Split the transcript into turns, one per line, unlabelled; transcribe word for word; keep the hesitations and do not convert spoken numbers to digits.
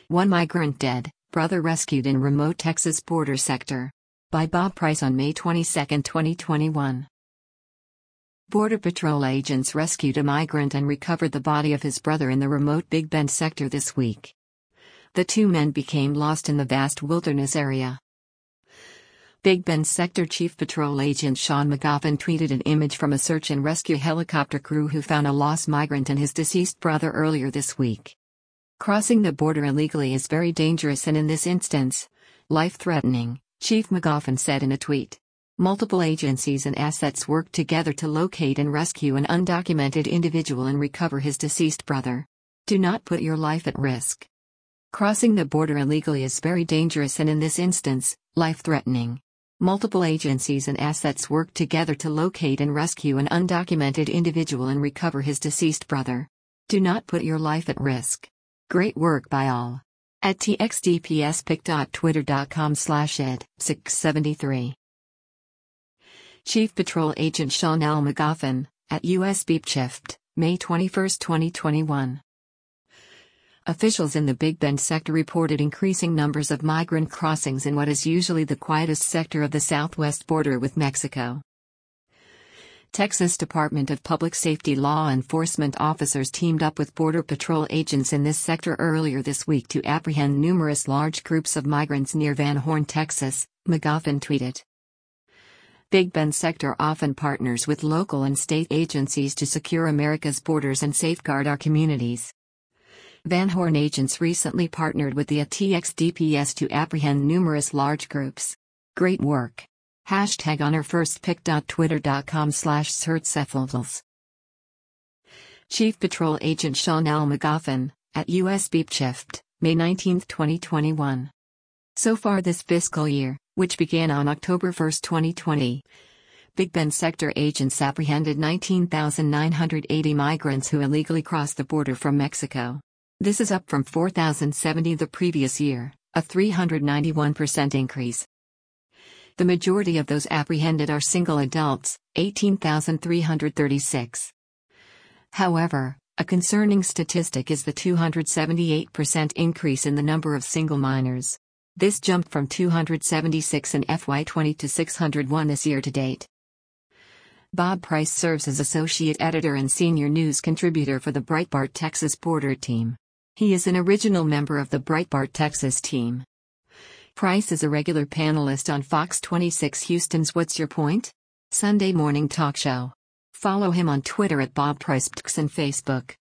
One migrant dead, brother rescued in remote Texas border sector. By Bob Price on May twenty-second, twenty twenty-one. Border Patrol agents rescued a migrant and recovered the body of his brother in the remote Big Bend sector this week. The two men became lost in the vast wilderness area. Big Bend Sector Chief Patrol Agent Sean McGoffin tweeted an image from a search and rescue helicopter crew who found a lost migrant and his deceased brother earlier this week. Crossing the border illegally is very dangerous and in this instance, life-threatening, Chief McGoffin said in a tweet. Multiple agencies and assets worked together to locate and rescue an undocumented individual and recover his deceased brother. Do not put your life at risk. Crossing the border illegally is very dangerous and in this instance, life-threatening. Multiple agencies and assets worked together to locate and rescue an undocumented individual and recover his deceased brother. Do not put your life at risk. Great work by all. At txdpspic dot twitter dot com slash ed six seventy-three. Chief Patrol Agent Sean L. McGoffin, at U S Beep Shift, May twenty-first, twenty twenty-one. Officials in the Big Bend sector reported increasing numbers of migrant crossings in what is usually the quietest sector of the southwest border with Mexico. Texas Department of Public Safety law enforcement officers teamed up with Border Patrol agents in this sector earlier this week to apprehend numerous large groups of migrants near Van Horn, Texas, McGoffin tweeted. Big Bend sector often partners with local and state agencies to secure America's borders and safeguard our communities. Van Horn agents recently partnered with the A T X D P S to apprehend numerous large groups. Great work. Hashtag on our first pick dot twitter dot com slash certcephals. Chief Patrol Agent Sean L. McGoffin, at U S Beep Shift, May nineteenth, twenty twenty-one. So far this fiscal year, which began on October first, twenty twenty, Big Bend sector agents apprehended nineteen thousand nine hundred eighty migrants who illegally crossed the border from Mexico. This is up from four thousand seventy the previous year, a three hundred ninety-one percent increase. The majority of those apprehended are single adults, eighteen thousand three hundred thirty-six. However, a concerning statistic is the two hundred seventy-eight percent increase in the number of single minors. This jumped from two hundred seventy-six in F Y twenty to six hundred one this year to date. Bob Price serves as associate editor and senior news contributor for the Breitbart Texas Border Team. He is an original member of the Breitbart Texas team. Price is a regular panelist on Fox twenty-six Houston's What's Your Point? Sunday morning talk show. Follow him on Twitter at Bob Price and Facebook.